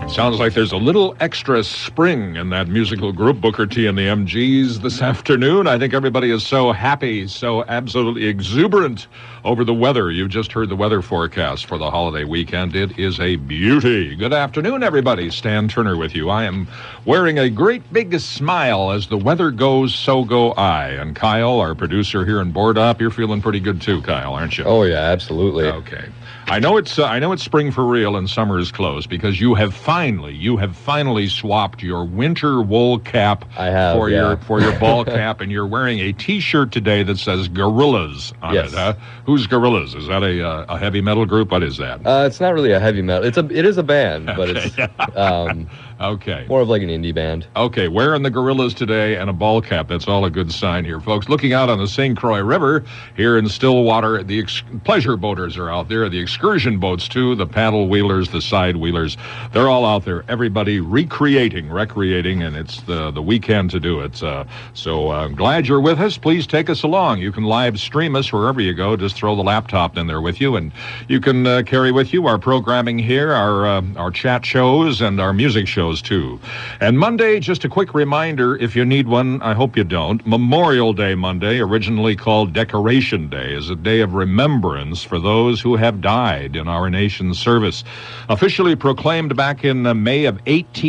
Sounds like there's a little extra spring in that musical group, Booker T and the MGs, this afternoon. I think everybody is so happy, so absolutely exuberant over the weather. You've just heard the weather forecast for the holiday weekend. It is a beauty. Good afternoon, everybody. Stan Turner with you. I am wearing a great big smile. As the weather goes, so go I. And Kyle, our producer here in Board Up, you're feeling pretty good too, Kyle, aren't you? Oh, yeah, absolutely. Okay. I know it's spring for real and summer is close because you have finally swapped your winter wool cap for your ball cap, and you're wearing a T-shirt today that says Gorillaz on it. Huh? Who's Gorillaz? Is that a heavy metal group? What is that? It's not really a heavy metal. It is a band, but it's okay. More of like an indie band. Okay, wearing the Gorillaz today and a ball cap. That's all a good sign here, folks. Looking out on the St. Croix River here in Stillwater, the pleasure boaters are out there. The excursion boats, too, the paddle wheelers, the side wheelers. They're all out there. Everybody recreating, and it's the weekend to do it. So glad you're with us. Please take us along. You can live stream us wherever you go. Just throw the laptop in there with you, and you can carry with you our programming here, our chat shows, and our music shows, too. And Monday, just a quick reminder, if you need one, I hope you don't, Memorial Day Monday, originally called Decoration Day, is a day of remembrance for those who have died in our nation's service. Officially proclaimed back in May of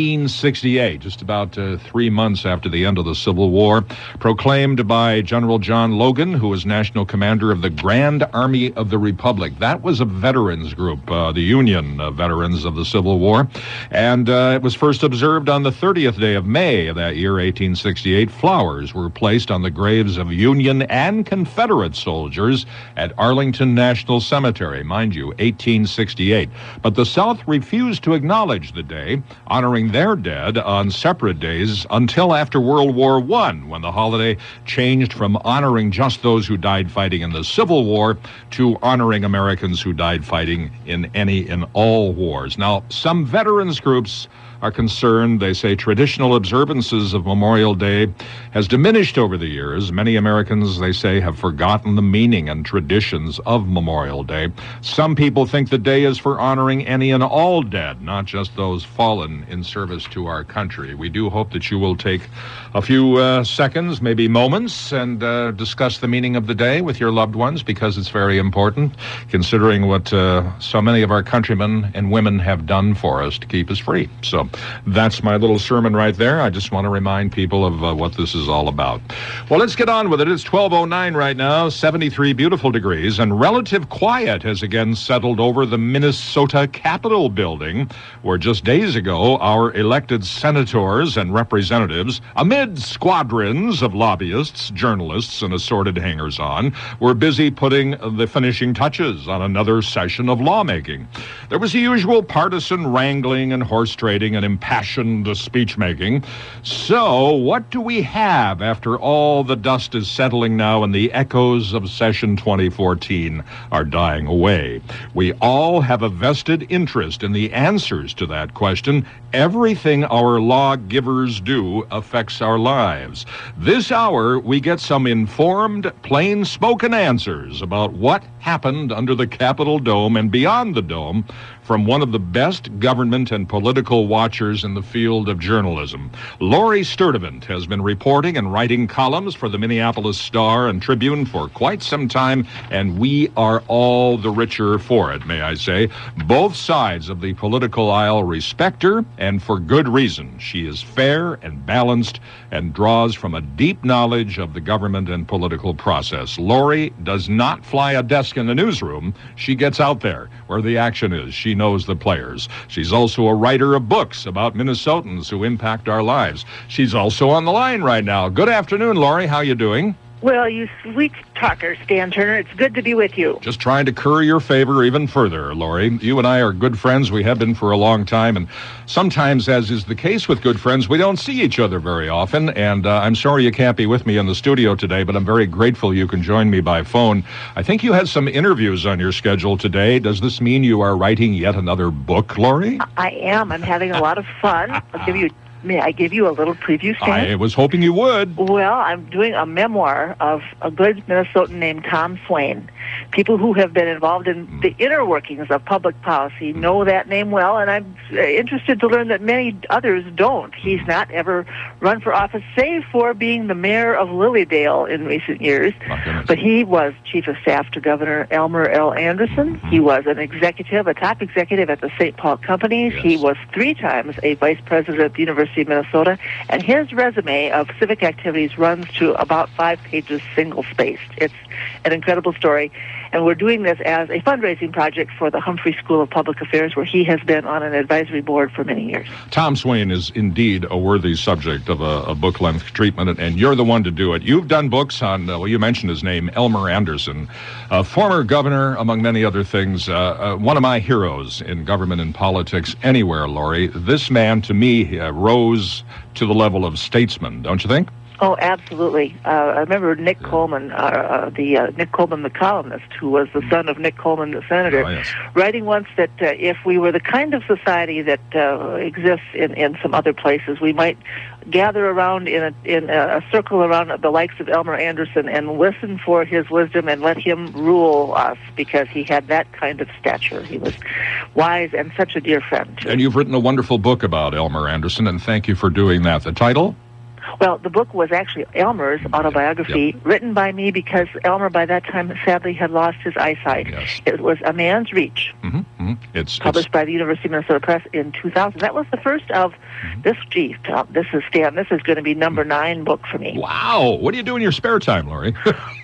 1868, just about 3 months after the end of the Civil War, proclaimed by General John Logan, who was National Commander of the Grand Army of the Republic. That was a veterans group, the Union veterans of the Civil War, and it was first observed on the 30th day of May of that year, 1868. Flowers were placed on the graves of Union and Confederate soldiers at Arlington National Cemetery. Mind you, 1868. But the South refused to acknowledge the day, honoring their dead on separate days until after World War I, when the holiday changed from honoring just those who died fighting in the Civil War to honoring Americans who died fighting in any and all wars. Now, some veterans groups are concerned. They say traditional observances of Memorial Day has diminished over the years. Many Americans, they say, have forgotten the meaning and traditions of Memorial Day. Some people think the day is for honoring any and all dead, not just those fallen in service to our country. We do hope that you will take a few seconds, maybe moments, and discuss the meaning of the day with your loved ones, because it's very important, considering what so many of our countrymen and women have done for us to keep us free. So that's my little sermon right there. I just want to remind people of what this is all about. Well, let's get on with it. It's 12:09 right now, 73 beautiful degrees, and relative quiet has again settled over the Minnesota Capitol building, where just days ago our elected senators and representatives, amid squadrons of lobbyists, journalists, and assorted hangers-on, were busy putting the finishing touches on another session of lawmaking. There was the usual partisan wrangling and horse trading and impassioned speech-making. So, what do we have after all the dust is settling now and the echoes of session 2014 are dying away? We all have a vested interest in the answers to that question. Everything our lawgivers do affects our lives. This hour, we get some informed, plain-spoken answers about what happened under the Capitol dome and beyond the dome from one of the best government and political watchers in the field of journalism. Lori Sturdivant has been reporting and writing columns for the Minneapolis Star and Tribune for quite some time, and we are all the richer for it, may I say. Both sides of the political aisle respect her, and for good reason. She is fair and balanced and draws from a deep knowledge of the government and political process. Lori does not fly a desk in the newsroom. She gets out there where the action is. She knows the players. She's also a writer of books about Minnesotans who impact our lives. She's also on the line right now. Good afternoon, Lori. How you doing? Well, you sweet talker, Stan Turner. It's good to be with you. Just trying to curry your favor even further, Lori. You and I are good friends. We have been for a long time, and sometimes, as is the case with good friends, we don't see each other very often, and I'm sorry you can't be with me in the studio today, but I'm very grateful you can join me by phone. I think you had some interviews on your schedule today. Does this mean you are writing yet another book, Lori? I am. I'm having a lot of fun. I'll give you May I give you a little preview, Stan? I was hoping you would. Well, I'm doing a memoir of a good Minnesotan named Tom Swain. People who have been involved in the inner workings of public policy know that name well, and I'm interested to learn that many others don't. He's not ever run for office, save for being the mayor of Lilydale in recent years. But he was chief of staff to Governor Elmer L. Anderson. He was an executive, a top executive at the St. Paul Companies. Yes. He was 3 times a vice president at the University of Minnesota, and his resume of civic activities runs to about 5 pages single-spaced. It's an incredible story, and we're doing this as a fundraising project for the Humphrey School of Public Affairs, where he has been on an advisory board for many years. Tom Swain is indeed a worthy subject of a book-length treatment, and you're the one to do it. You've done books on, well, you mentioned his name, Elmer Anderson, former governor, among many other things, one of my heroes in government and politics anywhere, Lori. This man, to me, rose to the level of statesman, don't you think? Oh, absolutely. I remember Nick Coleman, Nick Coleman, the columnist, who was the son of Nick Coleman, the senator, writing once that if we were the kind of society that exists in some other places, we might gather around in a circle around the likes of Elmer Anderson and listen for his wisdom and let him rule us, because he had that kind of stature. He was wise and such a dear friend, too. And you've written a wonderful book about Elmer Anderson, and thank you for doing that. The title? Well, the book was actually Elmer's autobiography, written by me because Elmer, by that time, sadly had lost his eyesight. Yes. It was A Man's Reach, It's published by the University of Minnesota Press in 2000. That was the first of this. Gee, Tom, this is Stan. This is going to be number 9 book for me. Wow! What do you do in your spare time, Lori?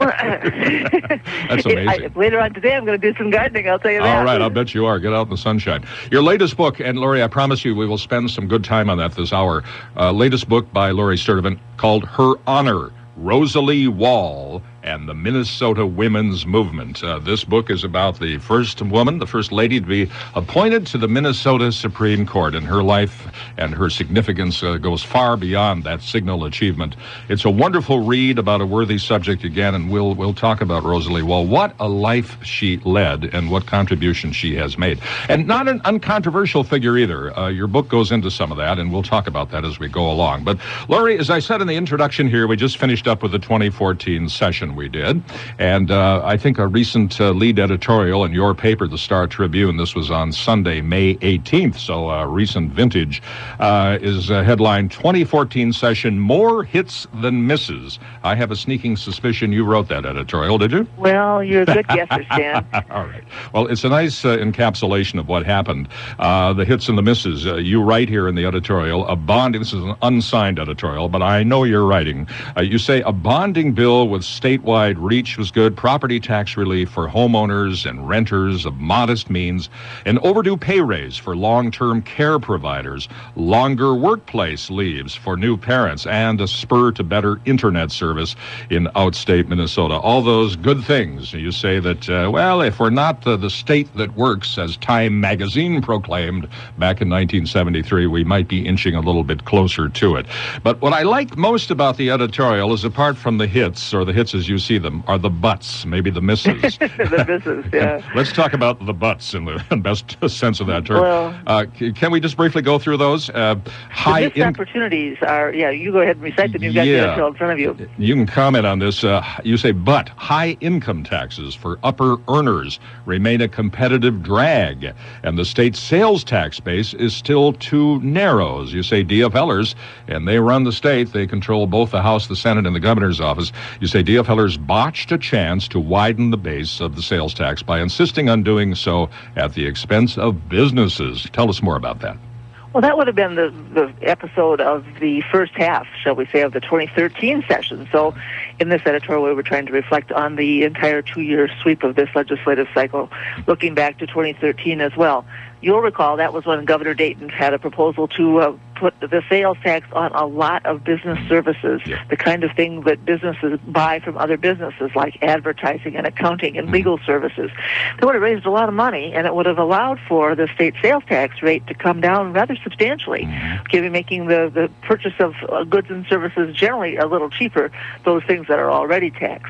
That's amazing. Later on today, I'm going to do some gardening. I'll tell you that. All right, I'll bet you are. Get out in the sunshine. Your latest book, and Lori, I promise you, we will spend some good time on that this hour. Latest book by Lori Sturtevant called Her Honor, Rosalie Wall and the Minnesota Women's Movement. This book is about the first woman, the first lady to be appointed to the Minnesota Supreme Court, and her life and her significance goes far beyond that signal achievement. It's a wonderful read about a worthy subject again, and we'll talk about Rosalie Wall. What a life she led and what contribution she has made. And not an uncontroversial figure either. Your book goes into some of that, and we'll talk about that as we go along. But, Lori, as I said in the introduction here, we just finished up with the 2014 session we did, and I think a recent lead editorial in your paper, the Star Tribune, this was on Sunday, May 18th, so recent vintage, is headline 2014 session, More Hits Than Misses. I have a sneaking suspicion you wrote that editorial, did you? Well, you're a good guesser, Stan. All right. Well, it's a nice encapsulation of what happened. The hits and the misses. You write here in the editorial, this is an unsigned editorial, but I know you're writing. You say a bonding bill with statewide reach was good, property tax relief for homeowners and renters of modest means, an overdue pay raise for long-term care providers, longer workplace leaves for new parents, and a spur to better internet service in outstate Minnesota. All those good things. You say that, well, if we're not the state that works, as Time magazine proclaimed back in 1973, we might be inching a little bit closer to it. But what I like most about the editorial is, apart from the hits, or the hits as you see them, are the buts, maybe the misses. The misses, yeah. Let's talk about the buts in the best sense of that term. Well, can we just briefly go through those? High opportunities are, you go ahead and recite them. You've got the editorial in front of you. You can comment on this. You say, but high income taxes for upper earners remain a competitive drag, and the state sales tax base is still too narrow. As you say, DFLers, and they run the state, they control both the House, the Senate, and the governor's office. You say DFLers botched a chance to widen the base of the sales tax by insisting on doing so at the expense of businesses. Tell us more about that. Well, that would have been the episode of the first half, shall we say, of the 2013 session. So in this editorial, we were trying to reflect on the entire 2-year sweep of this legislative cycle, looking back to 2013 as well. You'll recall that was when Governor Dayton had a proposal to put the sales tax on a lot of business services, the kind of thing that businesses buy from other businesses, like advertising and accounting and legal services. That would have raised a lot of money, and it would have allowed for the state sales tax rate to come down rather substantially, making the purchase of goods and services generally a little cheaper, those things that are already taxed.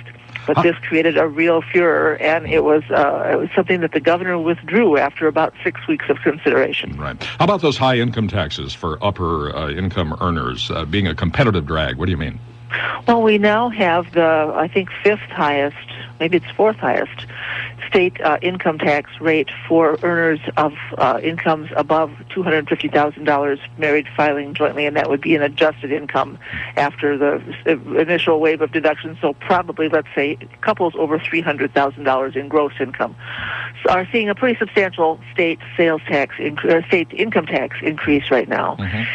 But this created a real furor, and it was something that the governor withdrew after about 6 weeks of consideration. Right. How about those high income taxes for upper income earners being a competitive drag? What do you mean? Well, we now have the, I think, fifth highest, maybe it's fourth highest, state income tax rate for earners of incomes above $250,000 married filing jointly, and that would be an adjusted income after the initial wave of deductions. So probably, let's say, couples over $300,000 in gross income are seeing a pretty substantial state sales tax, state income tax increase right now.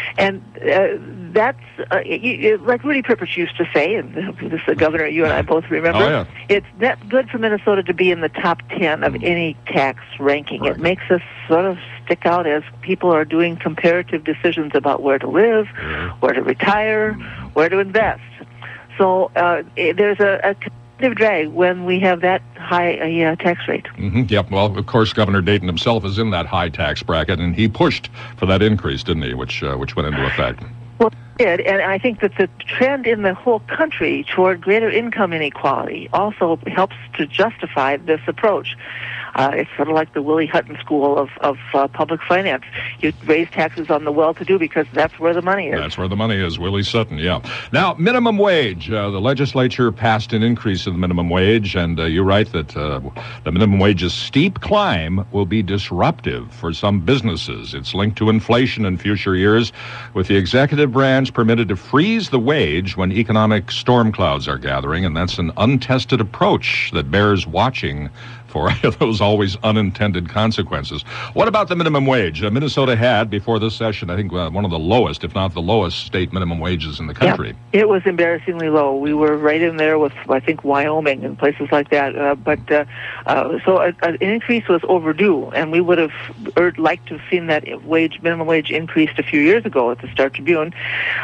And that's, like Rudy Purpose used to say, and this is the governor you and I both remember, it's that good for Minnesota to be in the top 10 of any tax ranking. Right. It makes us sort of stick out as people are doing comparative decisions about where to live, where to retire, where to invest. So there's a competitive drag when we have that high tax rate. Yep. Well, of course, Governor Dayton himself is in that high tax bracket, and he pushed for that increase, didn't he, which went into effect. Well, it did, and I think that the trend in the whole country toward greater income inequality also helps to justify this approach. It's sort of like the Willie Hutton school of public finance. You raise taxes on the well-to-do because that's where the money is. That's where the money is, Willie Sutton, yeah. Now, minimum wage. The legislature passed an increase in the minimum wage, and you're right that the minimum wage's steep climb will be disruptive for some businesses. It's linked to inflation in future years, with the executive branch permitted to freeze the wage when economic storm clouds are gathering, and that's an untested approach that bears watching for those always unintended consequences. What about the minimum wage? Minnesota had, before this session, I think one of the lowest, if not the lowest, state minimum wages in the country. Yeah, it was embarrassingly low. We were right in there with, I think, Wyoming and places like that. So an increase was overdue, and we would have liked to have seen that minimum wage increased a few years ago at the Star Tribune.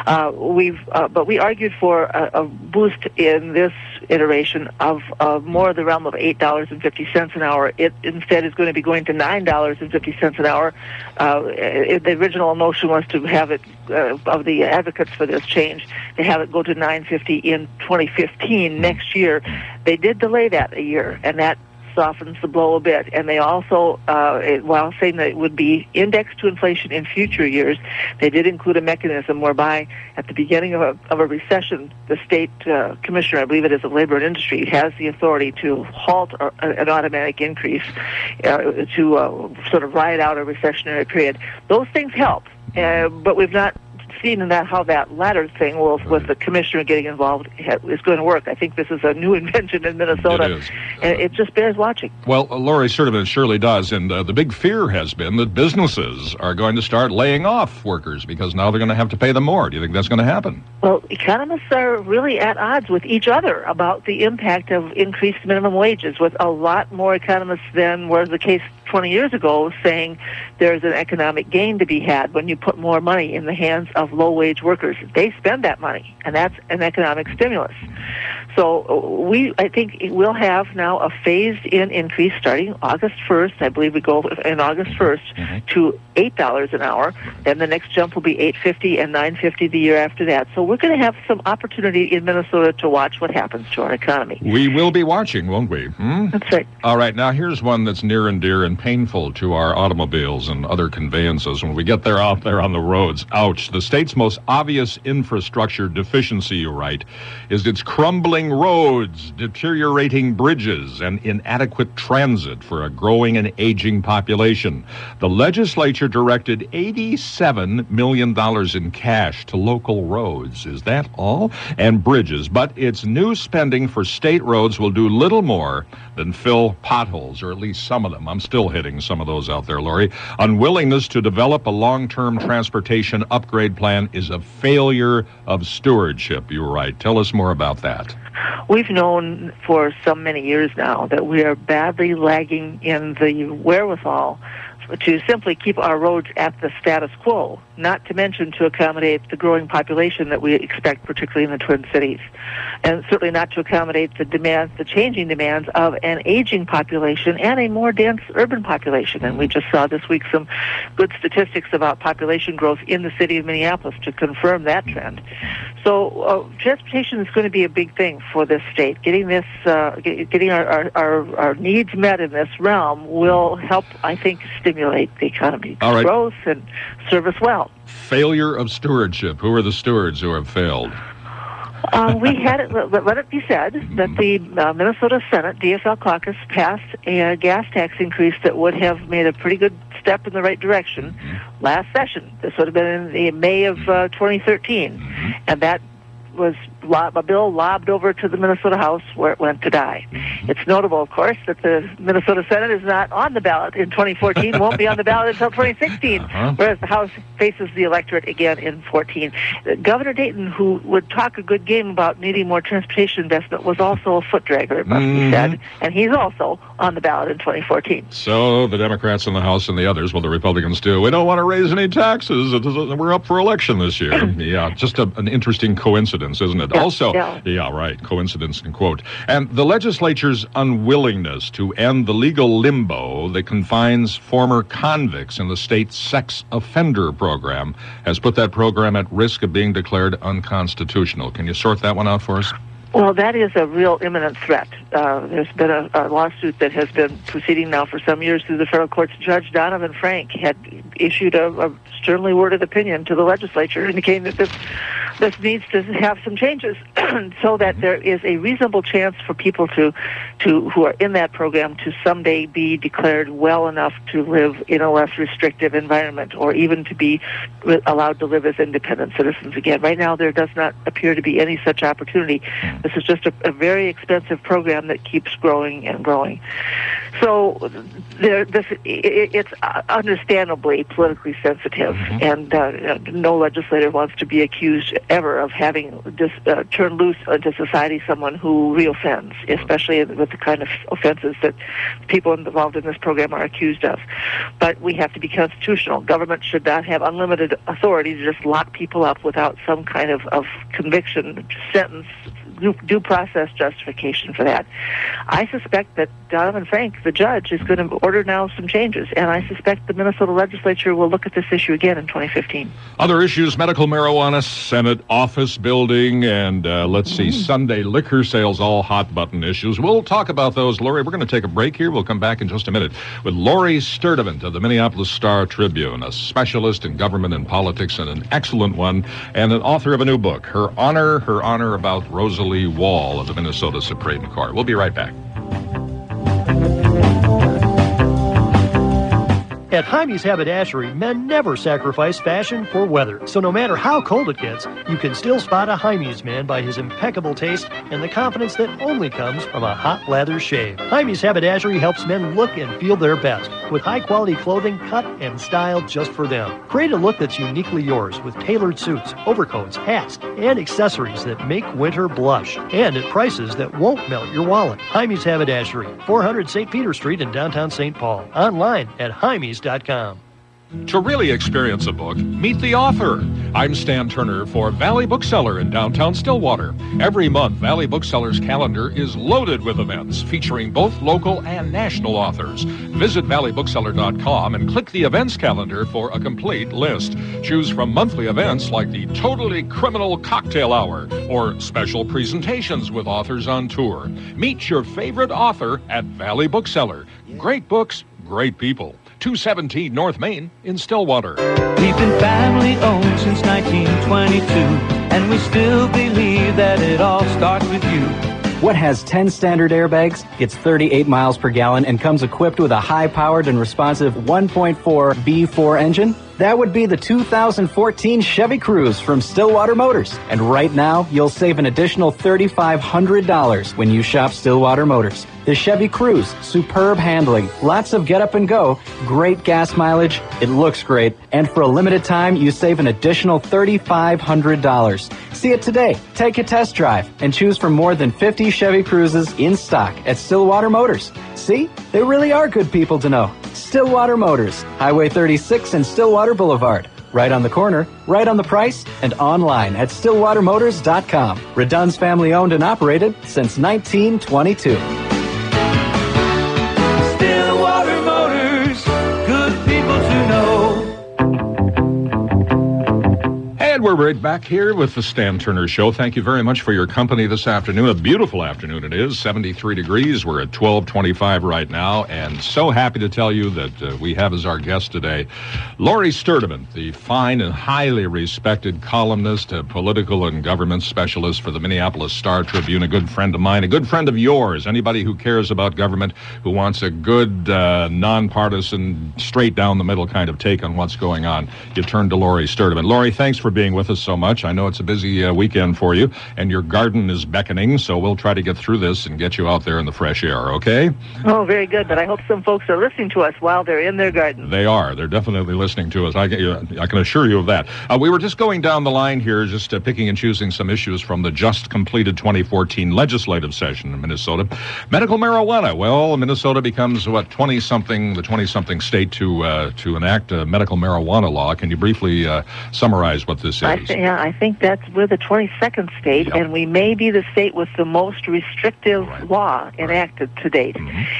But we argued for a boost in this iteration of more the realm of $8.50 an hour. It instead is going to be going to $9.50 an hour. The original motion was to have it, of the advocates for this change, to have it go to $9.50 in 2015, next year. They did delay that a year, and that softens the blow a bit. And they also, while saying that it would be indexed to inflation in future years, they did include a mechanism whereby at the beginning of a recession, the state commissioner, I believe it is of Labor and Industry, has the authority to halt an automatic increase to sort of ride out a recessionary period. Those things help, but we've not seen in that how that latter thing with the commissioner getting involved is going to work. I think this is a new invention in Minnesota, it is. And it just bears watching. Well, Lori, sort of it surely does, and the big fear has been that businesses are going to start laying off workers because now they're going to have to pay them more. Do you think that's going to happen? Well, economists are really at odds with each other about the impact of increased minimum wages, with a lot more economists than was the case 20 years ago saying there's an economic gain to be had when you put more money in the hands of low-wage workers. They spend that money, and that's an economic stimulus. So I think we'll have now a phased-in increase starting August 1st. I believe we go in August 1st to $8 an hour. Then the next jump will be $8.50 and $9.50 the year after that. So we're going to have some opportunity in Minnesota to watch what happens to our economy. We will be watching, won't we? That's right. All right, now here's one that's near and dear and painful to our automobiles and other conveyances when we get there out there on the roads. Ouch. The state's most obvious infrastructure deficiency, you write, is its crumbling roads, deteriorating bridges, and inadequate transit for a growing and aging population. The legislature directed $87 million in cash to local roads. Is that all? And bridges. But its new spending for state roads will do little more than fill potholes, or at least some of them. I'm still hitting some of those out there, Lori. Unwillingness to develop a long-term transportation upgrade plan is a failure of stewardship, you write. Tell us more about that. We've known for so many years now that we are badly lagging in the wherewithal to simply keep our roads at the status quo, not to mention to accommodate the growing population that we expect, particularly in the Twin Cities, and certainly not to accommodate the changing demands of an aging population and a more dense urban population. And we just saw this week some good statistics about population growth in the city of Minneapolis to confirm that trend. So transportation is going to be a big thing for this state. Getting this, getting our needs met in this realm will help, I think, stimulate the economy growth and serve us well. Failure of stewardship. Who are the stewards who have failed? We had it. Let it be said that the Minnesota Senate DFL caucus passed a gas tax increase that would have made a pretty good step in the right direction last session. This would have been in the May of 2013, and that was a bill lobbed over to the Minnesota House where it went to die. It's notable, of course, that the Minnesota Senate is not on the ballot in 2014, won't be on the ballot until 2016, whereas the House faces the electorate again in 14. Governor Dayton, who would talk a good game about needing more transportation investment, was also a foot dragger, it must be said, and he's also on the ballot in 2014. So the Democrats in the House and the others, well, the Republicans do, we don't want to raise any taxes. We're up for election this year. Yeah, just an interesting coincidence, isn't it? Also, right, coincidence and quote. And the legislature's unwillingness to end the legal limbo that confines former convicts in the state's sex offender program has put that program at risk of being declared unconstitutional. Can you sort that one out for us? Well, that is a real imminent threat. There's been a lawsuit that has been proceeding now for some years through the federal courts. Judge Donovan Frank had issued a sternly worded opinion to the legislature indicating that this needs to have some changes so that there is a reasonable chance for people who are in that program to someday be declared well enough to live in a less restrictive environment, or even to be allowed to live as independent citizens again. Right now, there does not appear to be any such opportunity. This is just a very expensive program that keeps growing and growing. So it's understandably politically sensitive, and no legislator wants to be accused ever of having turned loose into society someone who reoffends, especially with the kind of offenses that people involved in this program are accused of. But we have to be constitutional. Government should not have unlimited authority to just lock people up without some kind of conviction, sentence, due process justification for that. I suspect that Donovan Frank, the judge, is going to order now some changes, and I suspect the Minnesota legislature will look at this issue again in 2015. Other issues: medical marijuana, Senate office building, and Sunday liquor sales, all hot-button issues. We'll talk about those, Lori. We're going to take a break here. We'll come back in just a minute with Lori Sturdivant of the Minneapolis Star-Tribune, a specialist in government and politics, and an excellent one, and an author of a new book, Her Honor about Rosalie Wall of the Minnesota Supreme Court. We'll be right back. At Jaime's Haberdashery, men never sacrifice fashion for weather. So no matter how cold it gets, you can still spot a Jaime's man by his impeccable taste and the confidence that only comes from a hot lather shave. Jaime's Haberdashery helps men look and feel their best with high-quality clothing cut and styled just for them. Create a look that's uniquely yours with tailored suits, overcoats, hats, and accessories that make winter blush, and at prices that won't melt your wallet. Jaime's Haberdashery, 400 St. Peter Street in downtown St. Paul. Online at Jaime's.com. To really experience a book, meet the author. I'm Stan Turner for Valley Bookseller in downtown Stillwater. Every month, Valley Bookseller's calendar is loaded with events featuring both local and national authors. Visit valleybookseller.com and click the events calendar for a complete list. Choose from monthly events like the Totally Criminal Cocktail Hour or special presentations with authors on tour. Meet your favorite author at Valley Bookseller. Great books, great people. 217 North Main in Stillwater. We've been family owned since 1922, and we still believe that it all starts with you. What has 10 standard airbags, gets 38 miles per gallon, and comes equipped with a high-powered and responsive 1.4 V4 engine? That would be the 2014 Chevy Cruze from Stillwater Motors. And right now, you'll save an additional $3,500 when you shop Stillwater Motors. The Chevy Cruze, superb handling, lots of get up and go, great gas mileage, it looks great, and for a limited time, you save an additional $3,500. See it today. Take a test drive and choose from more than 50 Chevy Cruzes in stock at Stillwater Motors. See? They really are good people to know. Stillwater Motors, Highway 36 and Stillwater Boulevard. Right on the corner, right on the price, and online at stillwatermotors.com. Redun's family owned and operated since 1922. Stillwater Motors, good people to know. And right, we're right back here with the Stan Turner Show. Thank you very much for your company this afternoon. A beautiful afternoon it is, 73 degrees. We're at 12:25 right now, and so happy to tell you that we have as our guest today Laurie Sturdivant, the fine and highly respected columnist, political and government specialist for the Minneapolis Star-Tribune, a good friend of mine, a good friend of yours. Anybody who cares about government, who wants a good, nonpartisan, straight-down-the-middle kind of take on what's going on, you turn to Laurie Sturdivant. Laurie, thanks for being with us so much. I know it's a busy weekend for you, and your garden is beckoning, so we'll try to get through this and get you out there in the fresh air, okay? Oh, very good, but I hope some folks are listening to us while they're in their garden. They are. They're definitely listening to us. I can assure you of that. We were just going down the line here, just picking and choosing some issues from the just completed 2014 legislative session in Minnesota. Medical marijuana. Well, Minnesota becomes, the 20-something state to enact a medical marijuana law. Can you briefly summarize what this is? I think we're the 22nd state, Yep. and we may be the state with the most restrictive law enacted to date.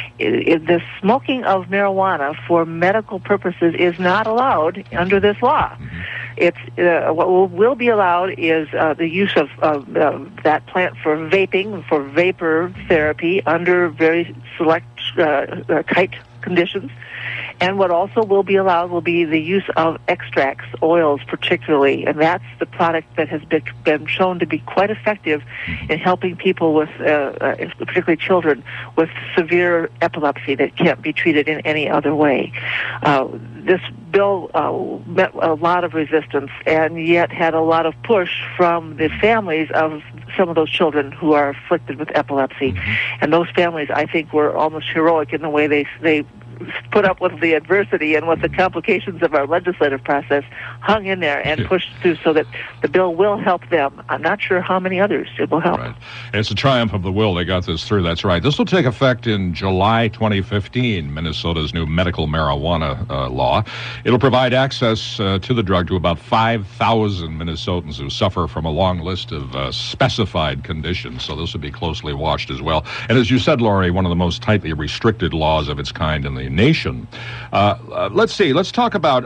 The smoking of marijuana for medical purposes is not allowed under this law. It's what will be allowed is the use of that plant for vaping, for vapor therapy under very select tight conditions. And what also will be allowed will be the use of extracts, oils particularly, and that's the product that has been shown to be quite effective in helping people with, particularly children, with severe epilepsy that can't be treated in any other way. This bill met a lot of resistance and yet had a lot of push from the families of some of those children who are afflicted with epilepsy. And those families, I think, were almost heroic in the way they put up with the adversity and with the complications of our legislative process, hung in there and pushed through so that the bill will help them. I'm not sure how many others it will help. Right. It's a triumph of the will. They got this through. That's right. This will take effect in July 2015, Minnesota's new medical marijuana law. It'll provide access to the drug to about 5,000 Minnesotans who suffer from a long list of specified conditions. So this will be closely watched as well. And as you said, Laurie, one of the most tightly restricted laws of its kind in the nation. Let's see. Let's talk about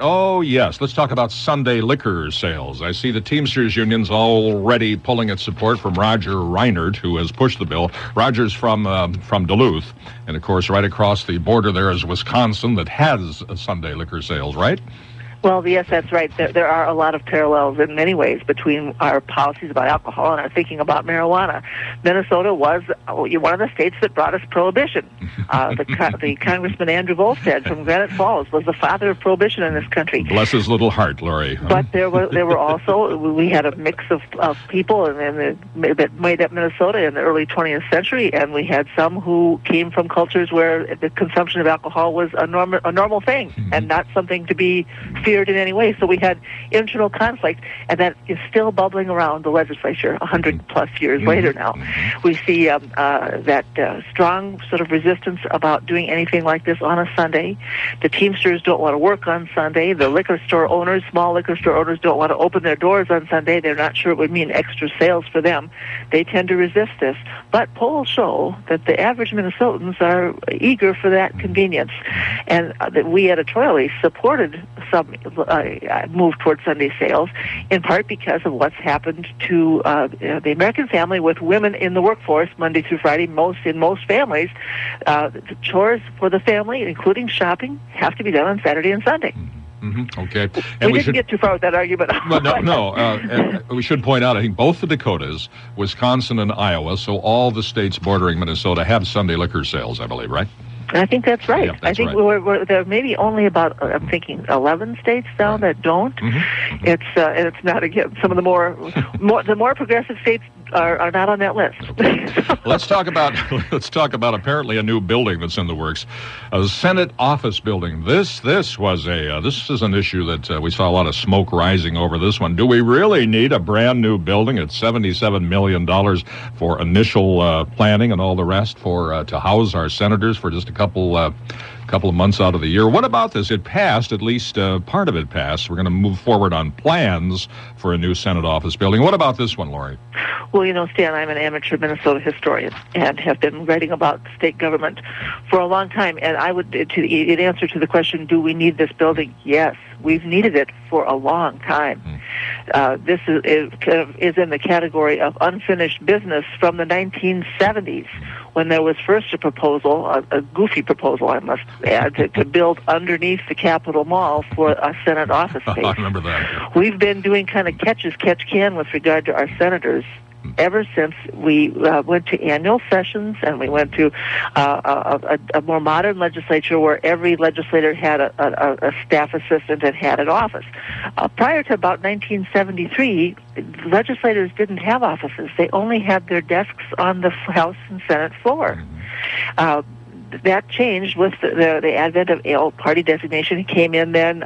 Sunday liquor sales. I see the Teamsters Union's already pulling its support from Roger Reinert, who has pushed the bill. Roger's from Duluth, and of course, right across the border there is Wisconsin that has Sunday liquor sales, right? Well, yes, that's right. There are a lot of parallels in many ways between our policies about alcohol and our thinking about marijuana. Minnesota was one of the states that brought us prohibition. The Congressman Andrew Volstead from Granite Falls was the father of prohibition in this country. Bless his little heart, Laurie. But there were also, we had a mix of people that made up Minnesota in the early 20th century, and we had some who came from cultures where the consumption of alcohol was a normal thing and not something to be feared in any way. So we had internal conflict, and that is still bubbling around the legislature 100-plus years later now. We see that strong sort of resistance about doing anything like this on a Sunday. The Teamsters don't want to work on Sunday. The liquor store owners, small liquor store owners, don't want to open their doors on Sunday. They're not sure it would mean extra sales for them. They tend to resist this. But polls show that the average Minnesotans are eager for that convenience. And that we editorially supported some move towards Sunday sales, in part because of what's happened to the American family with women in the workforce Monday through Friday. In most families, the chores for the family, including shopping, have to be done on Saturday and Sunday. Okay. And we didn't get too far with that argument. And we should point out, I think both the Dakotas, Wisconsin and Iowa, so all the states bordering Minnesota have Sunday liquor sales, I believe, right? I think that's right. Yep, that's I think right. there may be only about, I'm thinking, 11 states now that don't. It's not, again, some of the more progressive states are not on that list. Okay. Let's talk about apparently a new building that's in the works, a Senate office building. This is an issue that we saw a lot of smoke rising over this one. Do we really need a brand new building at $77 million for initial planning and all the rest to house our senators for just a couple of months out of the year? What about this? It passed, at least part of it passed. We're going to move forward on plans for a new Senate office building. What about this one, Laurie? Well, Stan, I'm an amateur Minnesota historian and have been writing about state government for a long time. And I would, in answer to the question, do we need this building? Yes, we've needed it for a long time. This is in the category of unfinished business from the 1970s, when there was first a proposal, a goofy proposal, I must add, to build underneath the Capitol Mall for a Senate office space. I remember that. We've been doing kind of catch-can with regard to our senators ever since we went to annual sessions, and we went to a more modern legislature where every legislator had a staff assistant and had an office. Prior to about 1973, legislators didn't have offices. They only had their desks on the House and Senate floor. That changed with the advent of party designation. Came in then,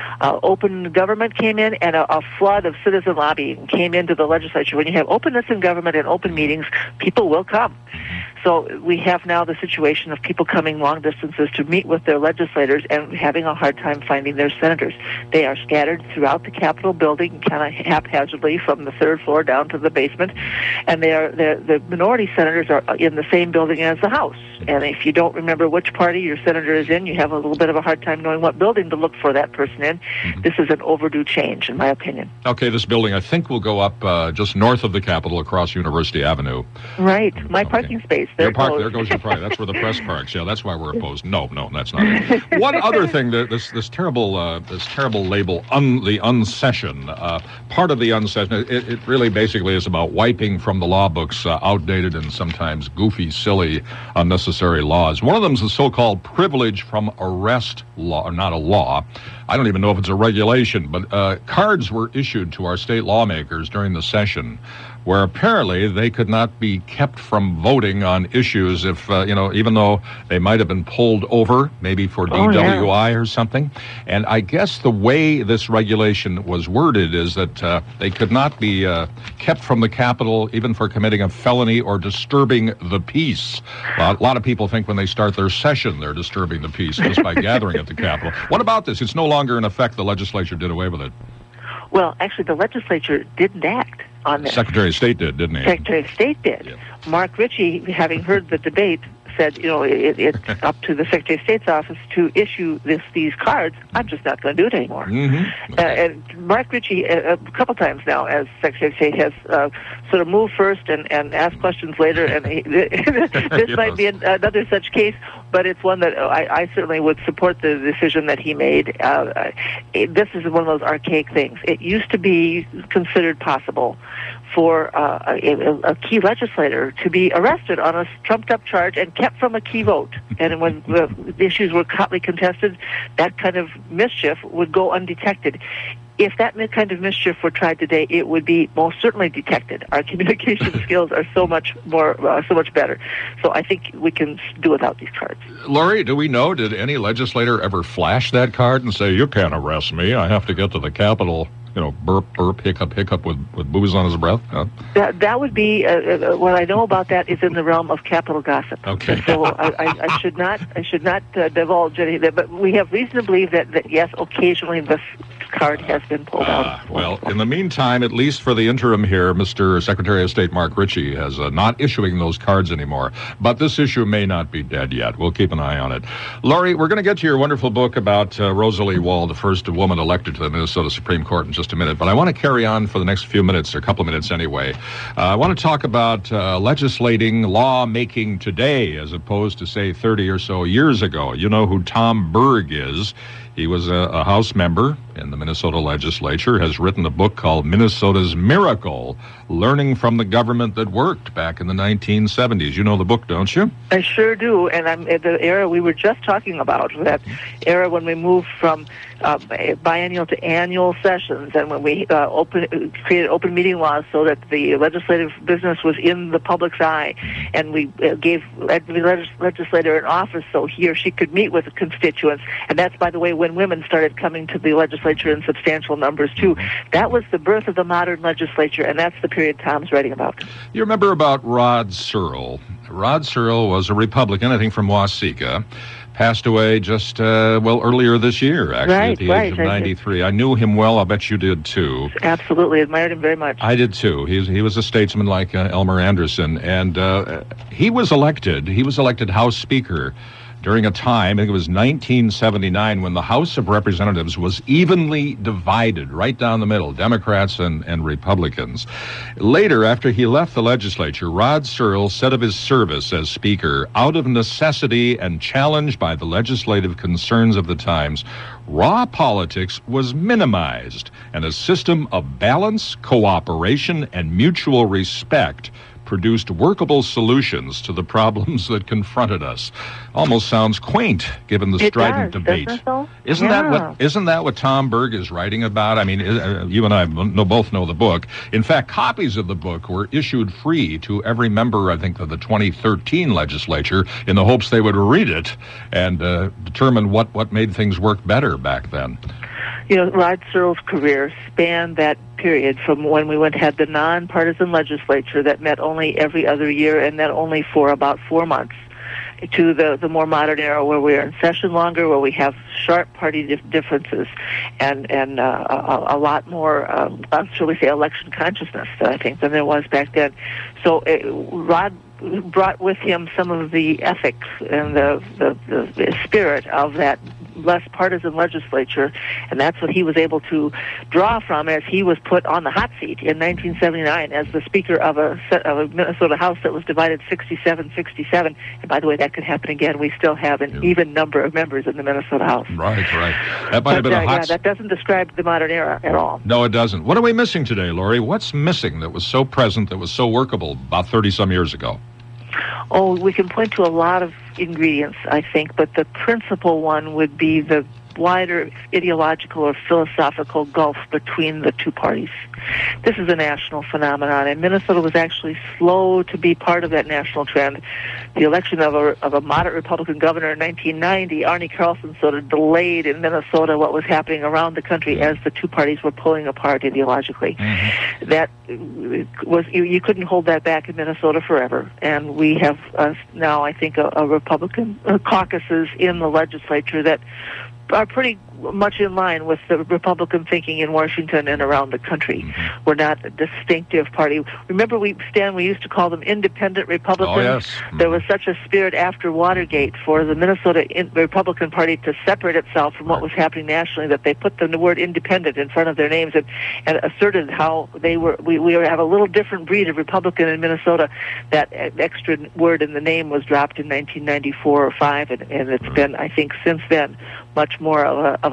open government came in, and a flood of citizen lobbying came into the legislature. When you have openness in government and open meetings, people will come. So we have now the situation of people coming long distances to meet with their legislators and having a hard time finding their senators. They are scattered throughout the Capitol building, kind of haphazardly from the third floor down to the basement, and the minority senators are in the same building as the House. And if you don't remember which party your senator is in, you have a little bit of a hard time knowing what building to look for that person in. This is an overdue change, in my opinion. Okay, this building, I think, will go up just north of the Capitol across University Avenue. Right. My parking space. There goes your park. That's where the press parks. Yeah, that's why we're opposed. No, that's not it. One other thing, this terrible label, the unsession. Part of the unsession, it really basically is about wiping from the law books outdated and sometimes goofy, silly, unnecessary laws. One of them is the so-called privilege from arrest law, or not a law. I don't even know if it's a regulation, but cards were issued to our state lawmakers during the session where apparently they could not be kept from voting on issues if, even though they might have been pulled over, maybe for DWI or something. And I guess the way this regulation was worded is that they could not be kept from the Capitol even for committing a felony or disturbing the peace. A lot of people think when they start their session, they're disturbing the peace just by gathering at the Capitol. What about this? It's no longer in effect. The legislature did away with it. Well, actually, the legislature didn't act on this. Secretary of State did, didn't he? Secretary of State did. Yes. Mark Ritchie, having heard the debate, said, it's up to the Secretary of State's office to issue these cards. I'm just not going to do it anymore. Okay. And Mark Ritchie, a couple times now, as Secretary of State, has sort of moved first and asked questions later. And this might be another such case, but it's one that I certainly would support the decision that he made. This is one of those archaic things. It used to be considered possible for a key legislator to be arrested on a trumped-up charge and kept from a key vote. And when the issues were hotly contested, that kind of mischief would go undetected. If that kind of mischief were tried today, it would be most certainly detected. Our communication skills are so much better. So I think we can do without these cards. Lori, do we know, did any legislator ever flash that card and say, you can't arrest me, I have to get to the Capitol? Burp, burp, hiccup, hiccup with booze on his breath? That would be, what I know about that is in the realm of Capitol gossip. Okay. So I should not divulge anything, but we have reason to believe that yes, occasionally this card has been pulled out. Well, in the meantime, at least for the interim here, Mr. Secretary of State Mark Ritchie has not issuing those cards anymore. But this issue may not be dead yet. We'll keep an eye on it. Lori, we're going to get to your wonderful book about Rosalie Wall, the first woman elected to the Minnesota Supreme Court, in just a minute. But I want to carry on for the next few minutes, or a couple of minutes anyway. I want to talk about legislating, law-making today, as opposed to, say, 30 or so years ago. You know who Tom Berg is. He was a House member in the Minnesota legislature, has written a book called Minnesota's Miracle, Learning from the Government That Worked, back in the 1970s. You know the book, don't you? I sure do, and I'm at the era we were just talking about, that era when we moved from biennial to annual sessions, and when we created open meeting laws so that the legislative business was in the public's eye, and we gave the legislator an office so he or she could meet with the constituents. And that's, by the way, when women started coming to the legislature in substantial numbers, too. That was the birth of the modern legislature, and that's the period Tom's writing about. You remember about Rod Searle. Rod Searle was a Republican, I think from Waseca. Passed away just, earlier this year, actually, at the age of 93. I knew him well. I bet you did, too. Absolutely. Admired him very much. I did, too. He was a statesman like Elmer Anderson, and he was elected. He was elected House Speaker during a time, I think it was 1979, when the House of Representatives was evenly divided right down the middle, Democrats and Republicans. Later, after he left the legislature, Rod Searle said of his service as Speaker, out of necessity and challenged by the legislative concerns of the times, raw politics was minimized, and a system of balance, cooperation, and mutual respect produced workable solutions to the problems that confronted us. Almost sounds quaint, given the strident debate. Isn't that what Tom Berg is writing about? I mean, you and I both know the book. In fact, copies of the book were issued free to every member, I think, of the 2013 legislature, in the hopes they would read it and determine what made things work better back then. You know, Rod Searle's career spanned that period from when we had the nonpartisan legislature that met only every other year and then only for about 4 months, to the more modern era where we're in session longer, where we have sharp party differences and a lot more, shall we say, election consciousness, I think, than there was back then. So Rod brought with him some of the ethics and the spirit of that less partisan legislature, and that's what he was able to draw from as he was put on the hot seat in 1979 as the Speaker of a Minnesota House that was divided 67-67. And by the way, that could happen again. We still have an even number of members in the Minnesota House. Right. That might have been a hot that doesn't describe the modern era at all. No, it doesn't. What are we missing today, Lori? What's missing that was so present, that was so workable about 30-some years ago? Oh, we can point to a lot of ingredients, I think, but the principal one would be the wider ideological or philosophical gulf between the two parties. This is a national phenomenon, and Minnesota was actually slow to be part of that national trend. The election of a moderate Republican governor in 1990, Arnie Carlson, sort of delayed in Minnesota what was happening around the country as the two parties were pulling apart ideologically. Mm-hmm. That was, you couldn't hold that back in Minnesota forever, and we have now, I think, a Republican caucuses in the legislature that are pretty much in line with the Republican thinking in Washington and around the country. Mm-hmm. We're not a distinctive party. Remember, Stan, we used to call them independent Republicans. Oh, yes. Mm-hmm. There was such a spirit after Watergate for the Minnesota Republican Party to separate itself from what was happening nationally that they put the word independent in front of their names and asserted how they were. We have a little different breed of Republican in Minnesota. That extra word in the name was dropped in 1994 or 5, and it's been, I think, since then, much more of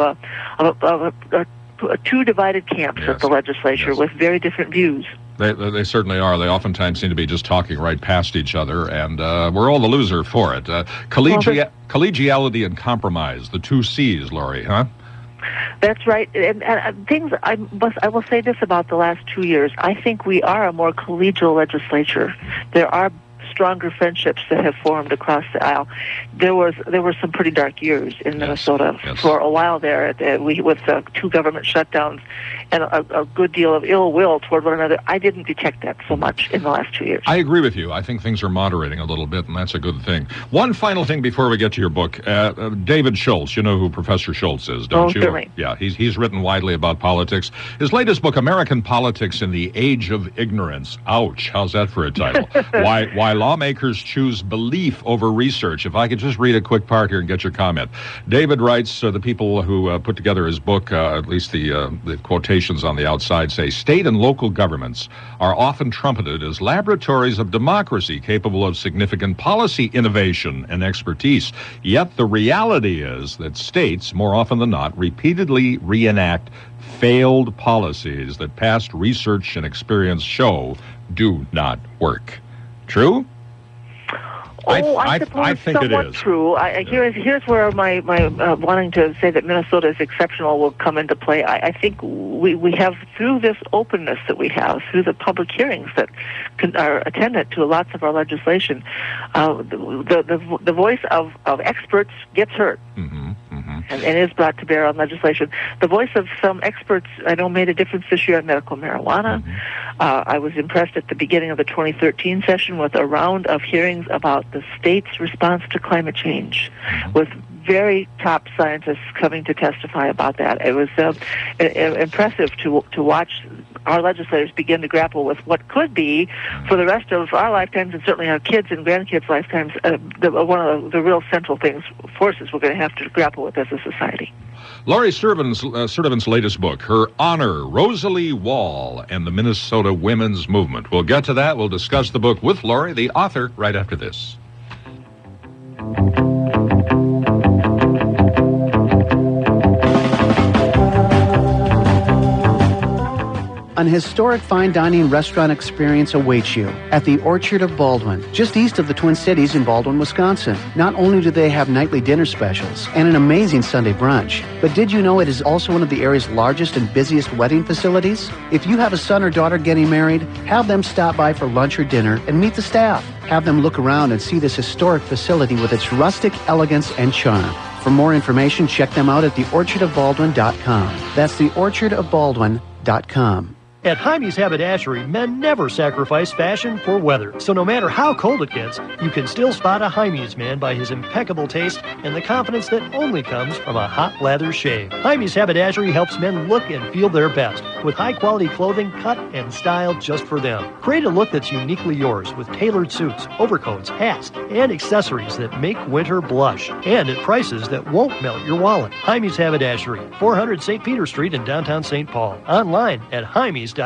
a two divided camps at the legislature with very different views. They certainly are. They oftentimes seem to be just talking right past each other, and we're all the loser for it. Collegiality and compromise, the two C's, Lori, huh? That's right. And things, I will say this about the last 2 years. I think we are a more collegial legislature. There are stronger friendships that have formed across the aisle. There were some pretty dark years in Minnesota for a while there. With 2 government shutdowns and a good deal of ill will toward one another. I didn't detect that so much in the last 2 years. I agree with you. I think things are moderating a little bit, and that's a good thing. One final thing before we get to your book. David Schultz, you know who Professor Schultz is, don't you? Certainly. Yeah, he's written widely about politics. His latest book, American Politics in the Age of Ignorance. Ouch, how's that for a title? Why lawmakers choose belief over research. If I could just read a quick part here and get your comment. David writes, the people who put together his book, at least the quotations on the outside say, state and local governments are often trumpeted as laboratories of democracy capable of significant policy innovation and expertise. Yet the reality is that states, more often than not, repeatedly reenact failed policies that past research and experience show do not work. True? I suppose I think it is. True. Here's where my wanting to say that Minnesota is exceptional will come into play. I think we have, through this openness that we have, through the public hearings that are attendant to lots of our legislation, the voice of experts gets heard. Mm-hmm. And is brought to bear on legislation. The voice of some experts, I know, made a difference this year on medical marijuana. Mm-hmm. I was impressed at the beginning of the 2013 session with a round of hearings about the state's response to climate change, with very top scientists coming to testify about that. It was impressive to watch our legislators begin to grapple with what could be, for the rest of our lifetimes and certainly our kids' and grandkids' lifetimes, one of the real central forces we're going to have to grapple with as a society. Laurie Sturtevant's latest book, Her Honor, Rosalie Wall and the Minnesota Women's Movement. We'll get to that. We'll discuss the book with Laurie, the author, right after this. An historic fine dining restaurant experience awaits you at the Orchard of Baldwin, just east of the Twin Cities in Baldwin, Wisconsin. Not only do they have nightly dinner specials and an amazing Sunday brunch, but did you know it is also one of the area's largest and busiest wedding facilities? If you have a son or daughter getting married, have them stop by for lunch or dinner and meet the staff. Have them look around and see this historic facility with its rustic elegance and charm. For more information, check them out at theorchardofbaldwin.com. That's theorchardofbaldwin.com. At Jaime's Haberdashery, men never sacrifice fashion for weather. So no matter how cold it gets, you can still spot a Jaime's man by his impeccable taste and the confidence that only comes from a hot lather shave. Jaime's Haberdashery helps men look and feel their best with high-quality clothing cut and styled just for them. Create a look that's uniquely yours with tailored suits, overcoats, hats, and accessories that make winter blush. And at prices that won't melt your wallet. Jaime's Haberdashery, 400 St. Peter Street in downtown St. Paul. Online at Jaime's.com.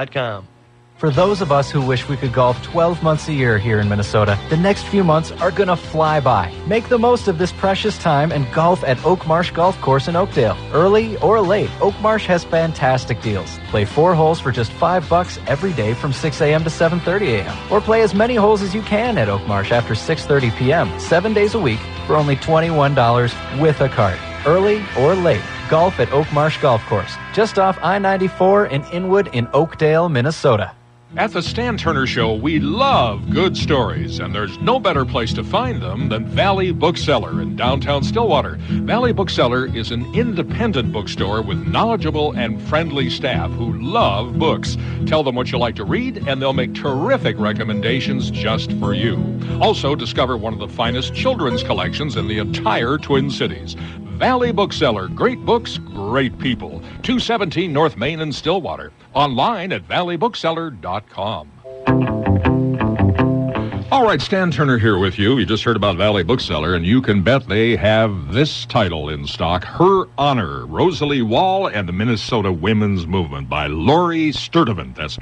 For those of us who wish we could golf 12 months a year here in Minnesota, the next few months are gonna fly by. Make the most of this precious time and golf at Oak Marsh Golf Course in Oakdale. Early or late, Oak Marsh has fantastic deals. Play 4 holes for just $5 every day from 6 a.m. to 7:30 a.m. Or play as many holes as you can at Oak Marsh after 6:30 p.m. 7 days a week for only $21 with a cart. Early or late, golf at Oak Marsh Golf Course, just off I-94 in Inwood in Oakdale, Minnesota. At the Stan Turner Show, we love good stories, and there's no better place to find them than Valley Bookseller in downtown Stillwater. Valley Bookseller is an independent bookstore with knowledgeable and friendly staff who love books. Tell them what you like to read, and they'll make terrific recommendations just for you. Also, discover one of the finest children's collections in the entire Twin Cities. Valley Bookseller, great books, great people. 217 North Main in Stillwater. Online at valleybookseller.com. All right, Stan Turner here with you. You just heard about Valley Bookseller, and you can bet they have this title in stock, Her Honor, Rosalie Wall and the Minnesota Women's Movement by Laurie Sturtevant. That's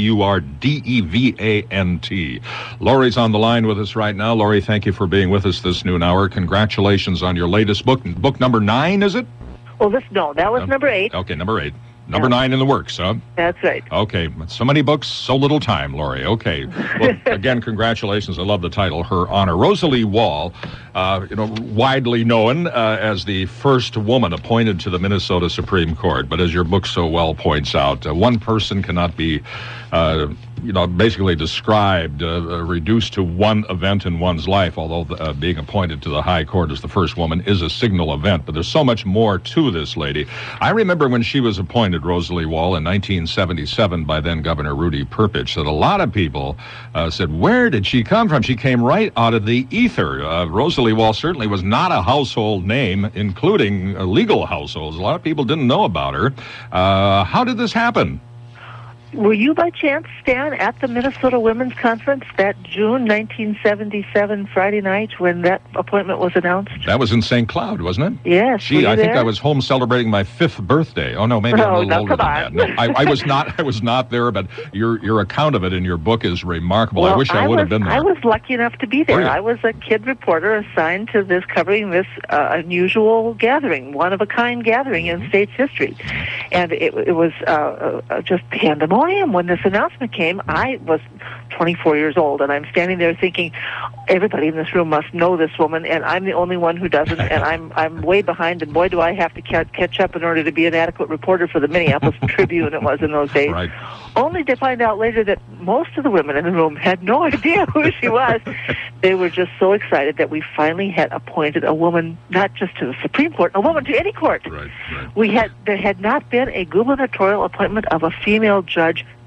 Sturdevant. Laurie's on the line with us right now. Laurie, thank you for being with us this noon hour. Congratulations on your latest book. Book number 9, is it? Well, that was number 8. Okay, number 8. Number 9 in the works, huh? That's right. Okay. So many books, so little time, Laurie. Okay. Well, again, congratulations. I love the title, Her Honor. Rosalie Wall, widely known as the first woman appointed to the Minnesota Supreme Court. But as your book so well points out, one person cannot be, basically described, reduced to one event in one's life, although being appointed to the high court as the first woman is a signal event. But there's so much more to this lady. I remember when she was appointed, Rosalie Wall, in 1977 by then Governor Rudy Perpich, that a lot of people said, where did she come from? She came right out of the ether. Rosalie Wall certainly was not a household name, including legal households. A lot of people didn't know about her. How did this happen? Were you by chance, Stan, at the Minnesota Women's Conference that June 1977 Friday night when that appointment was announced? That was in St. Cloud, wasn't it? Yes. Gee, I think I was home celebrating my 5th birthday. Oh no, maybe I'm a little older than that. No, I was not. I was not there. But your account of it in your book is remarkable. Well, I wish I would have been there. I was lucky enough to be there. I was a kid reporter assigned to covering this unusual gathering, one-of-a-kind gathering in state's history, and it was just pandemonium. When this announcement came, I was 24 years old, and I'm standing there thinking, everybody in this room must know this woman, and I'm the only one who doesn't, and I'm way behind, and boy, do I have to catch up in order to be an adequate reporter for the Minneapolis Tribune it was in those days. Right. Only to find out later that most of the women in the room had no idea who she was. They were just so excited that we finally had appointed a woman, not just to the Supreme Court, a woman to any court. Right. There had not been a gubernatorial appointment of a female judge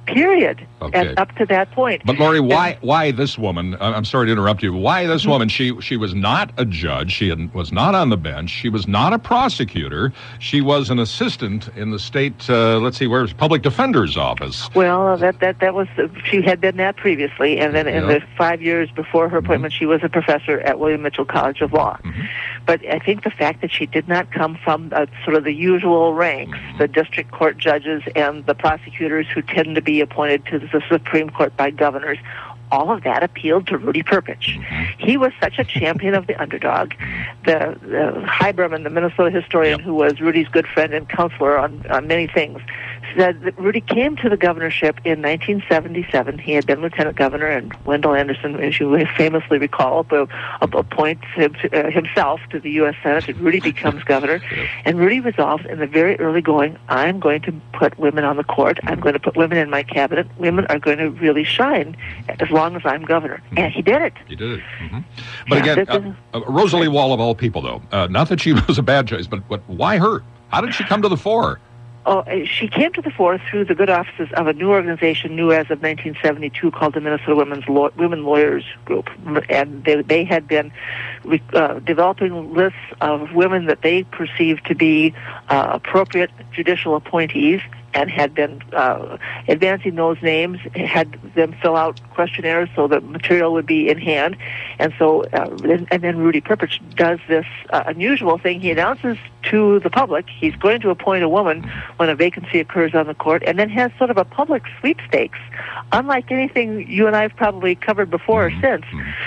period. Okay. And up to that point. But Lori, why this woman? I'm sorry to interrupt you. Why this woman? She was not a judge. She was not on the bench. She was not a prosecutor. She was an assistant in the state. Let's see, where's public defender's office? Well, that was she had been that previously, and then in the 5 years before her appointment, she was a professor at William Mitchell College of Law. But I think the fact that she did not come from sort of the usual ranks, the district court judges and the prosecutors who tend to be appointed to the Supreme Court by governors, all of that appealed to Rudy Perpich. He was such a champion of the underdog. The Heiberman, the Minnesota historian, who was Rudy's good friend and counselor on many things, said that Rudy came to the governorship in 1977. He had been lieutenant governor, and Wendell Anderson, as you famously recall, appoints himself to the U.S. Senate, and Rudy becomes governor. And Rudy resolves in the very early going, I'm going to put women on the court. I'm going to put women in my cabinet. Women are going to really shine as long as I'm governor. And he did it. He did it. But again, Rosalie Wall of all people, though, not that she was a bad choice, but why her? How did she come to the fore? Oh, she came to the fore through the good offices of a new organization, new as of 1972, called the Minnesota Women Lawyers Group. And they had been developing lists of women that they perceived to be appropriate judicial appointees, and had been advancing those names, had them fill out questionnaires so the material would be in hand. And so, and then Rudy Perpich does this unusual thing. He announces to the public he's going to appoint a woman when a vacancy occurs on the court, and then has sort of a public sweepstakes, unlike anything you and I have probably covered before or since,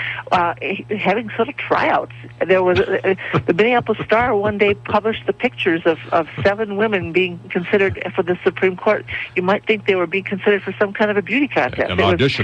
having sort of tryouts. There was the Minneapolis Star one day published the pictures of 7 women being considered for the Supreme Court. You might think they were being considered for some kind of a beauty contest. An audition.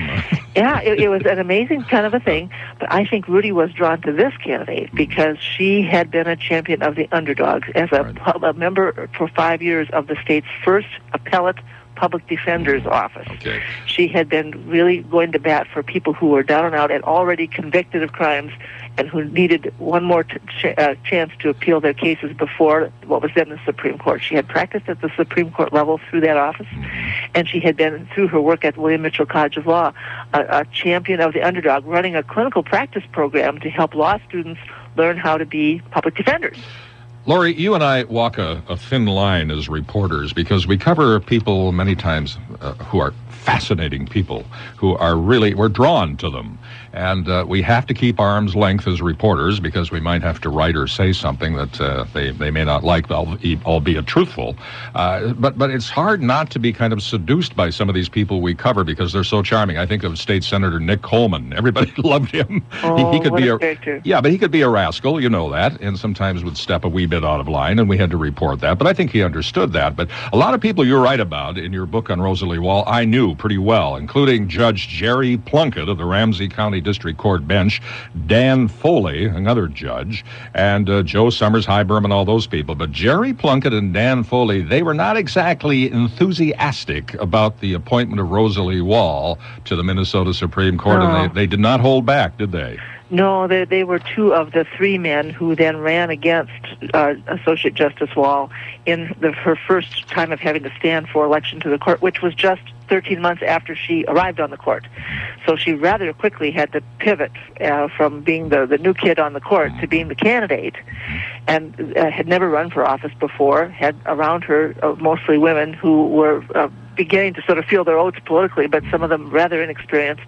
It was an amazing kind of a thing. But I think Rudy was drawn to this candidate because she had been a champion of the underdogs as a member for 5 years of the state's first appellate public defender's office. Okay. She had been really going to bat for people who were down and out and already convicted of crimes, and who needed one more chance to appeal their cases before what was then the Supreme Court. She had practiced at the Supreme Court level through that office, and she had been, through her work at William Mitchell College of Law, a champion of the underdog, running a clinical practice program to help law students learn how to be public defenders. Lori, you and I walk a thin line as reporters because we cover people many times who are fascinating people, who are really, we're drawn to them. And we have to keep arm's length as reporters because we might have to write or say something that they may not like, albeit truthful. But it's hard not to be kind of seduced by some of these people we cover because they're so charming. I think of State Senator Nick Coleman. Everybody loved him. Oh, he could what be a character. Yeah, but he could be a rascal, you know that, and sometimes would step a wee bit out of line, and we had to report that. But I think he understood that. But a lot of people you write about in your book on Rosalie Wall, I knew pretty well, including Judge Jerry Plunkett of the Ramsey County District Court bench, Dan Foley, another judge, and Joe Summers, Heiberman, all those people. But Jerry Plunkett and Dan Foley, they were not exactly enthusiastic about the appointment of Rosalie Wall to the Minnesota Supreme Court, and they did not hold back, did they? No, they were 2 of the 3 men who then ran against Associate Justice Wall in her first time of having to stand for election to the court, which was just 13 months after she arrived on the court. So she rather quickly had to pivot from being the new kid on the court to being the candidate, and had never run for office before, had around her mostly women who were beginning to sort of feel their oats politically, but some of them rather inexperienced.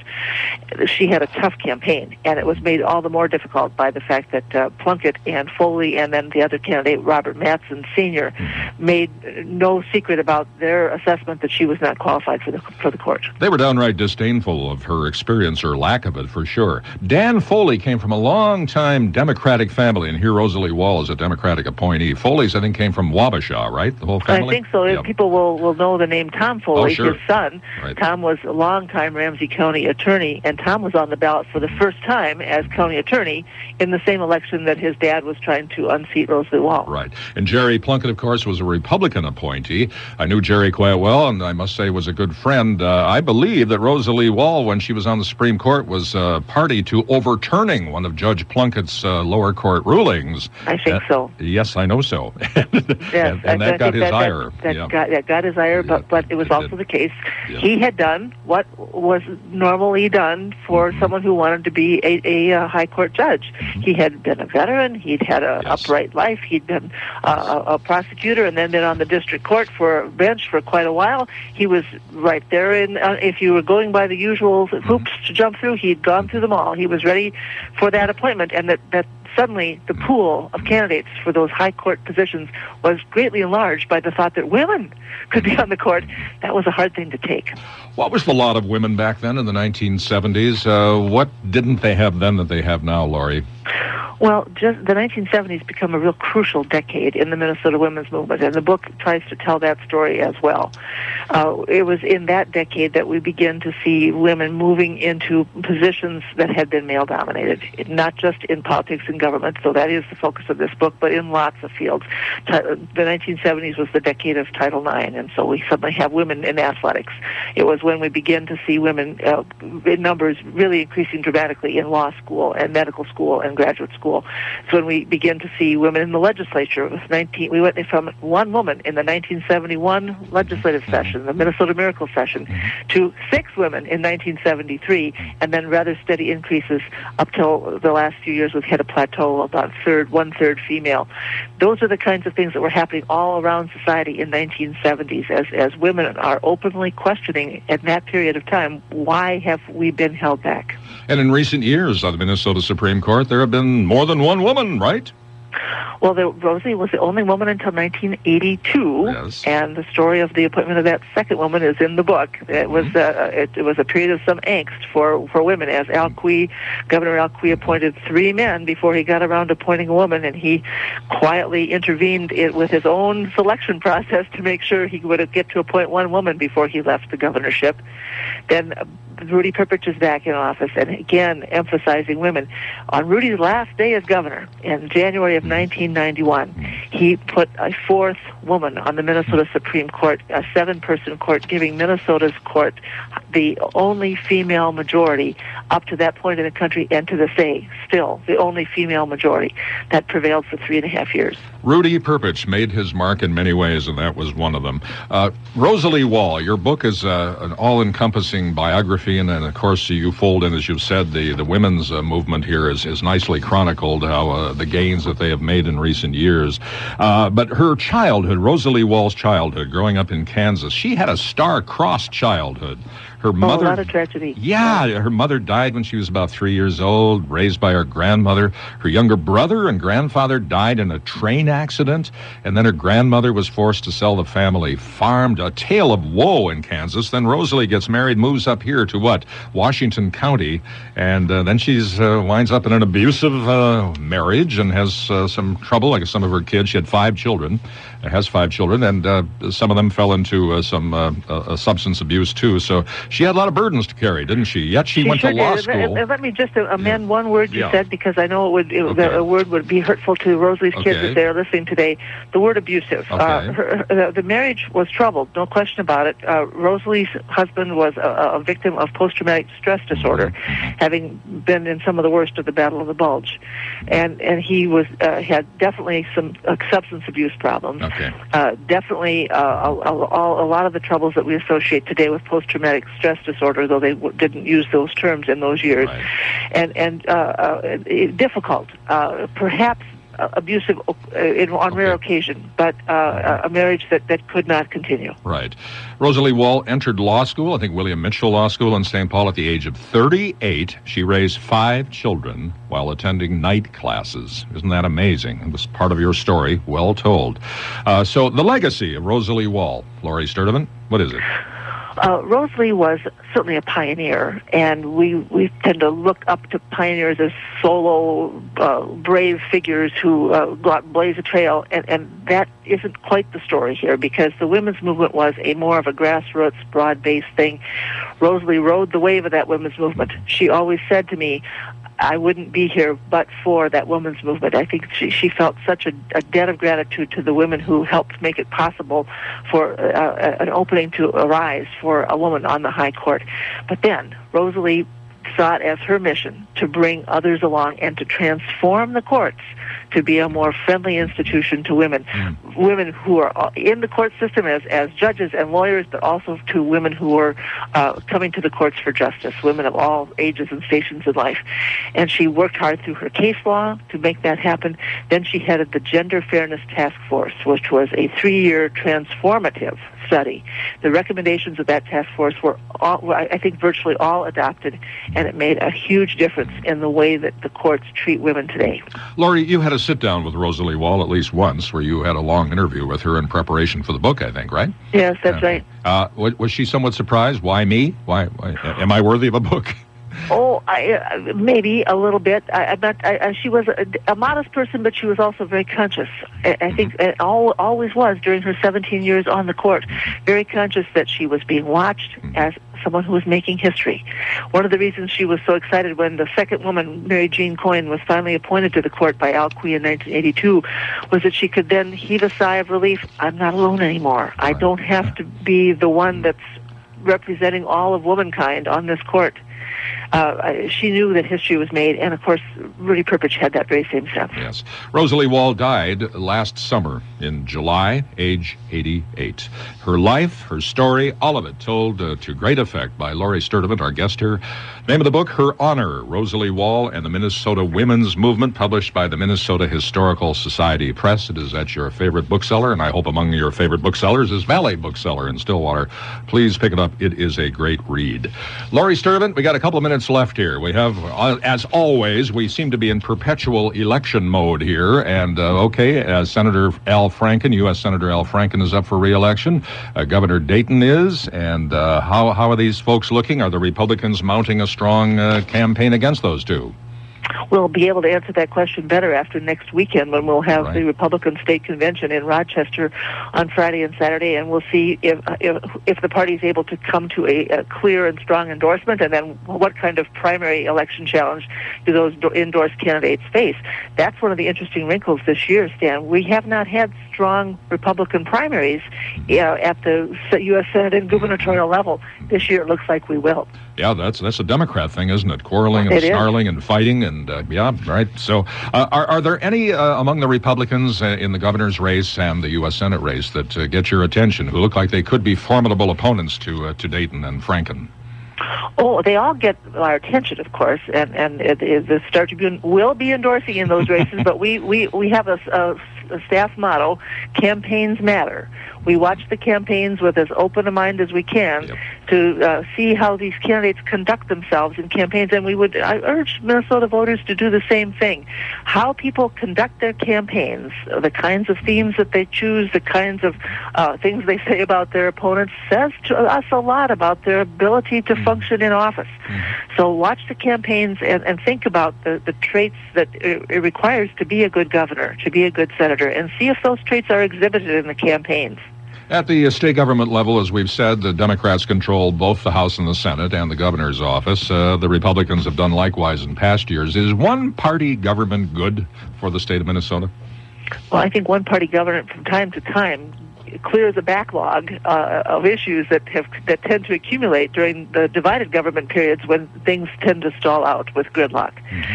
She had a tough campaign, and it was made all the more difficult by the fact that Plunkett and Foley and then the other candidate, Robert Mattson Sr., made no secret about their assessment that she was not qualified for the court. They were downright disdainful of her experience or lack of it, for sure. Dan Foley came from a long-time Democratic family, and here Rosalie Wall is a Democratic appointee. Foley's, I think, came from Wabasha, right? The whole family? I think so. Yep. People will know the name Tom Foley, sure. his son. Right. Tom was a longtime Ramsey County attorney, and Tom was on the ballot for the first time as county attorney in the same election that his dad was trying to unseat Rosalie Wall. Right. And Jerry Plunkett, of course, was a Republican appointee. I knew Jerry quite well, and I must say was a good friend. I believe that Rosalie Wall, when she was on the Supreme Court, was party to overturning one of Judge Plunkett's lower court rulings. I think so. Yes, I know so. Yes, and that got his ire. That got his ire, but it was was also the case. Yep. He had done what was normally done for someone who wanted to be a high court judge. He had been a veteran. He'd had an upright life. He'd been a prosecutor and then been on the district court bench for quite a while. He was right there if you were going by the usual hoops to jump through, he'd gone through them all. He was ready for that appointment, and that suddenly the pool of candidates for those high court positions was greatly enlarged by the thought that women could be on the court. That was a hard thing to take. What was the lot of women back then in the 1970s? What didn't they have then that they have now, Laurie? Well, just the 1970s become a real crucial decade in the Minnesota women's movement, and the book tries to tell that story as well. It was in that decade that we begin to see women moving into positions that had been male-dominated, not just in politics and government, so that is the focus of this book, but in lots of fields. The 1970s was the decade of Title IX, and so we suddenly have women in athletics. It was when we begin to see women in numbers really increasing dramatically in law school and medical school and graduate school. It's when we begin to see women in the legislature. We went from one woman in the 1971 legislative session, the Minnesota Miracle session, to 6 women in 1973, and then rather steady increases up till the last few years. We've hit a plateau of about one-third female. Those are the kinds of things that were happening all around society in 1970s as women are openly questioning at that period of time, why have we been held back? And in recent years on the Minnesota Supreme Court, there have been more than one woman, right? Well, Rosalie was the only woman until 1982, and the story of the appointment of that second woman is in the book. It was a period of some angst for women, as Governor Al Quie appointed 3 men before he got around to appointing a woman, and he quietly intervened with his own selection process to make sure he would get to appoint one woman before he left the governorship. Then Rudy Perpich is back in office, and again emphasizing women. On Rudy's last day as governor in January of 1991, he put a 4th woman on the Minnesota Supreme Court, a 7-person court, giving Minnesota's court the only female majority up to that point in the country, and to this day, still the only female majority that prevailed for 3.5 years. Rudy Perpich made his mark in many ways, and that was one of them. Rosalie Wall, your book is an all-encompassing biography, and then, of course, you fold in, as you've said, the women's movement here is nicely chronicled, how the gains that they have made in recent years. But her childhood, Rosalie Wall's childhood, growing up in Kansas, she had a star-crossed childhood. Her mother, a lot of tragedy. Yeah, her mother died when she was about 3 years old, raised by her grandmother. Her younger brother and grandfather died in a train accident, and then her grandmother was forced to sell the family farm. A tale of woe in Kansas. Then Rosalie gets married, moves up here to Washington County, and then she winds up in an abusive marriage and has some trouble. Like some of her kids, she had 5 children. Has 5 children, and some of them fell into some substance abuse too. So she had a lot of burdens to carry, didn't she? Yet she went to law school. Let me just amend one word you said, because I know a word would be hurtful to Rosalie's kids if they're listening today. The word abusive. The marriage was troubled, no question about it. Rosalie's husband was a victim of post-traumatic stress disorder, having been in some of the worst of the Battle of the Bulge, and he had definitely some substance abuse problems. Definitely a lot of the troubles that we associate today with post-traumatic stress disorder, though they didn't use those terms in those years, and difficult, perhaps abusive on rare occasion, but a marriage that could not continue. Right. Rosalie Wall entered law school, I think William Mitchell Law School in St. Paul, at the age of 38. She raised 5 children while attending night classes. Isn't that amazing? It was part of your story, well told. So the legacy of Rosalie Wall, Laurie Sturdivant, what is it? Rosalie was certainly a pioneer, and we tend to look up to pioneers as solo, brave figures who go out and blaze a trail, and that isn't quite the story here, because the women's movement was more of a grassroots, broad-based thing. Rosalie rode the wave of that women's movement. She always said to me, I wouldn't be here but for that women's movement. I think she felt such a debt of gratitude to the women who helped make it possible for an opening to arise for a woman on the high court. But then Rosalie saw it as her mission to bring others along and to transform the courts to be a more friendly institution to women. Women who are in the court system as judges and lawyers, but also to women who are coming to the courts for justice, women of all ages and stations in life. And she worked hard through her case law to make that happen. Then she headed the Gender Fairness Task Force, which was a 3-year transformative study. The recommendations of that task force were, I think, virtually all adopted, and it made a huge difference in the way that the courts treat women today. Lori, you had a sit-down with Rosalie Wall at least once, where you had a long interview with her in preparation for the book, I think, right? Yes, that's right. Was she somewhat surprised? Why me? Why am I worthy of a book? Oh, maybe a little bit. She was a modest person, but she was also very conscious. I think it always was during her 17 years on the court, very conscious that she was being watched as someone who was making history. One of the reasons she was so excited when the second woman, Mary Jean Coyne, was finally appointed to the court by Al Quie in 1982 was that she could then heave a sigh of relief. I'm not alone anymore. I don't have to be the one that's representing all of womankind on this court. She knew that history was made, and of course, Rudy Perpich had that very same sense. Yes. Rosalie Wall died last summer in July, age 88. Her life, her story, all of it told to great effect by Lori Sturdivant, our guest here. Name of the book, Her Honor, Rosalie Wall and the Minnesota Women's Movement, published by the Minnesota Historical Society Press. It is at your favorite bookseller, and I hope among your favorite booksellers is Valley Bookseller in Stillwater. Please pick it up. It is a great read. Lori Sturdivant, we got a couple of minutes left here. We have, as always, we seem to be in perpetual election mode here. And, Senator Al Franken, U.S. Senator Al Franken is up for re-election. Governor Dayton is. And how are these folks looking? Are the Republicans mounting a strong campaign against those two? We'll be able to answer that question better after next weekend when we'll have the Republican State Convention in Rochester on Friday and Saturday, and we'll see if the party is able to come to a clear and strong endorsement, and then what kind of primary election challenge do those endorsed candidates face. That's one of the interesting wrinkles this year, Stan. We have not had strong Republican primaries at the U.S. Senate and gubernatorial level. This year it looks like we will. Yeah, that's a Democrat thing, isn't it? Quarreling and snarling and fighting and, right. So are there any among the Republicans in the governor's race and the U.S. Senate race that get your attention, who look like they could be formidable opponents to Dayton and Franken? Oh, they all get our attention, of course, and the Star Tribune will be endorsing in those races, but we have a staff motto, campaigns matter. We watch the campaigns with as open a mind as we can to see how these candidates conduct themselves in campaigns, and I urge Minnesota voters to do the same thing. How people conduct their campaigns, the kinds of themes that they choose, the kinds of things they say about their opponents, says to us a lot about their ability to function in office. So watch the campaigns and think about the traits that it requires to be a good governor, to be a good senator, and see if those traits are exhibited in the campaigns. At the state government level, as we've said, the Democrats control both the House and the Senate and the governor's office. The Republicans have done likewise in past years. Is one-party government good for the state of Minnesota? Well, I think one-party government from time to time clears a backlog of issues that tend to accumulate during the divided government periods when things tend to stall out with gridlock.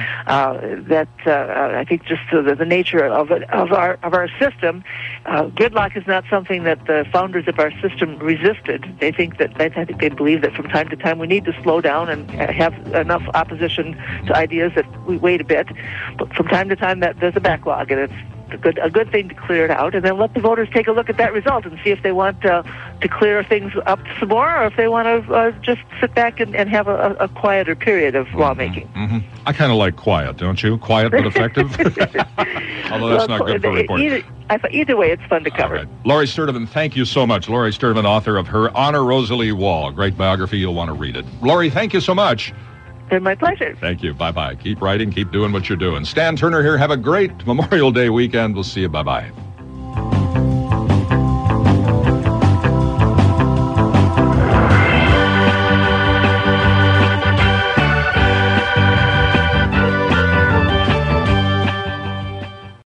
I think just the nature of our system, gridlock is not something that the founders of our system resisted. I think they believe that from time to time we need to slow down and have enough opposition to ideas that we wait a bit. But from time to time that there's a backlog, and it's a good thing to clear it out, and then let the voters take a look at that result and see if they want to clear things up some more, or if they want to just sit back and have a quieter period of lawmaking. I kind of like quiet, don't you? Quiet but effective? Although that's not good for reporting. Either way, it's fun to cover. Right. Lori Sturdivant, thank you so much. Lori Sturdivant, author of Her Honor, Rosalie Wall. Great biography. You'll want to read it. Lori, thank you so much. It's my pleasure. Thank you. Bye-bye. Keep writing. Keep doing what you're doing. Stan Turner here. Have a great Memorial Day weekend. We'll see you. Bye-bye.